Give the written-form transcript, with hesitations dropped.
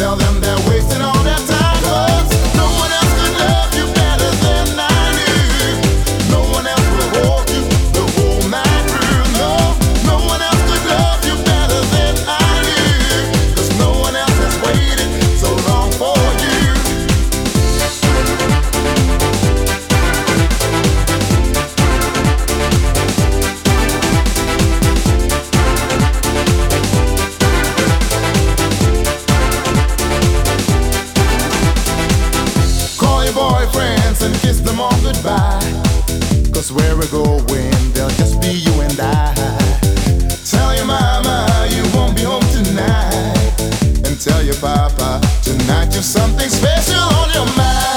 Tell them they're wasting all their time, 'cause no one else could love you better than I do. No one else will hold you the whole night through. No, no one else could love you better than I do, 'cause no one else has waited so long for you. Call your boyfriends and kiss them all goodbye, 'cause where we're going, they'll just be you and I. Tell your mama you won't be home tonight, and tell your papa tonight you've something special on your mind.